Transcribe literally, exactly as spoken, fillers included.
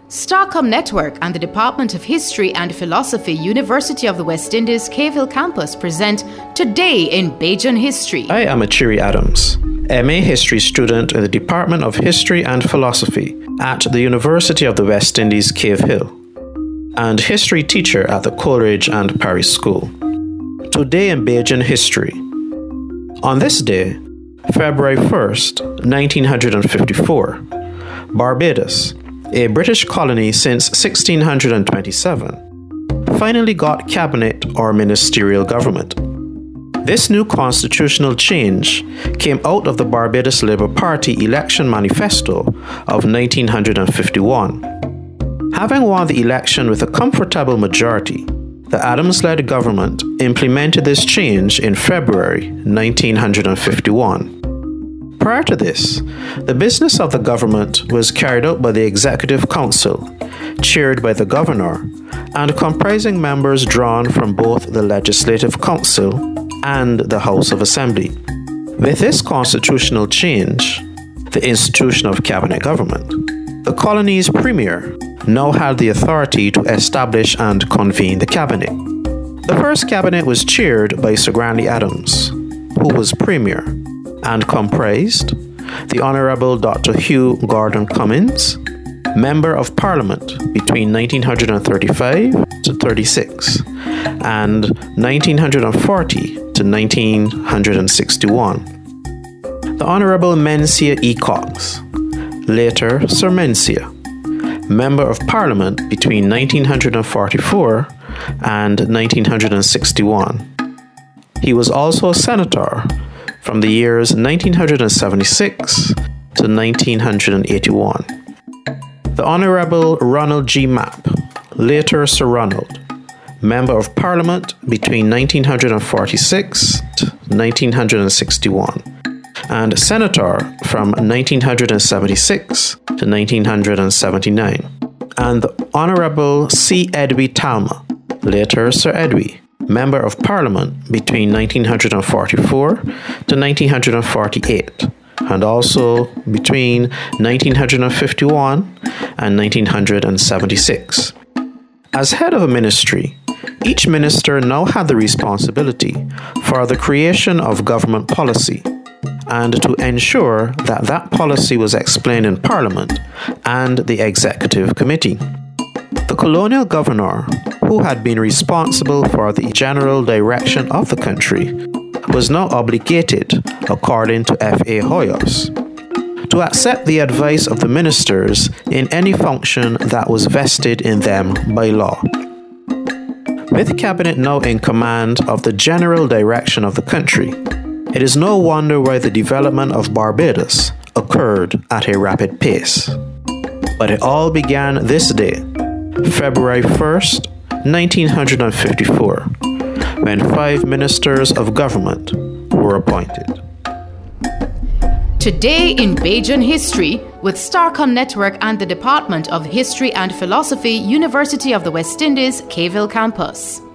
Starcom Network and the Department of History and Philosophy, University of the West Indies, Cave Hill Campus present Today in Bajan History. I am Achiri Adams, M A History student in the Department of History and Philosophy at the University of the West Indies, Cave Hill, and history teacher at the Coleridge and Parry School. Today in Bajan History. On this day, February first, nineteen fifty-four, Barbados, a British colony since sixteen twenty-seven, finally got cabinet or ministerial government. This new constitutional change came out of the Barbados Labour Party election manifesto of nineteen fifty-one. Having won the election with a comfortable majority, the Adams-led government implemented this change in February nineteen fifty-one. Prior to this, the business of the government was carried out by the Executive Council, chaired by the Governor, and comprising members drawn from both the Legislative Council and the House of Assembly. With this constitutional change, the institution of cabinet government, the colony's premier now had the authority to establish and convene the cabinet. The first cabinet was chaired by Sir Grantley Adams, who was premier, and comprised the Honourable Doctor Hugh Gordon Cummins, Member of Parliament between nineteen thirty-five to thirty-six and nineteen forty to nineteen sixty-one. The Honourable Mensia E. Cox, later Sir Mensia, Member of Parliament between nineteen forty-four and nineteen sixty-one. He was also a senator from the years nineteen seventy-six to nineteen eighty-one. The Honourable Ronald G. Mapp, later Sir Ronald, Member of Parliament between nineteen forty-six to nineteen sixty-one, and Senator from nineteen seventy-six to nineteen seventy-nine. And the Honourable C. Edwy Talma, later Sir Edwy, Member of Parliament between nineteen forty-four to nineteen forty-eight, and also between nineteen fifty-one and nineteen seventy-six. As head of a ministry, each minister now had the responsibility for the creation of government policy and to ensure that that policy was explained in Parliament and the Executive Committee. The colonial governor, who had been responsible for the general direction of the country, was now obligated, according to F A Hoyos, to accept the advice of the ministers in any function that was vested in them by law. With Cabinet now in command of the general direction of the country, it is no wonder why the development of Barbados occurred at a rapid pace. But it all began this day, February first, nineteen fifty-four, when five ministers of government were appointed. Today in Bajan History with Starcom Network and the Department of History and Philosophy, University of the West Indies, Cave Hill Campus.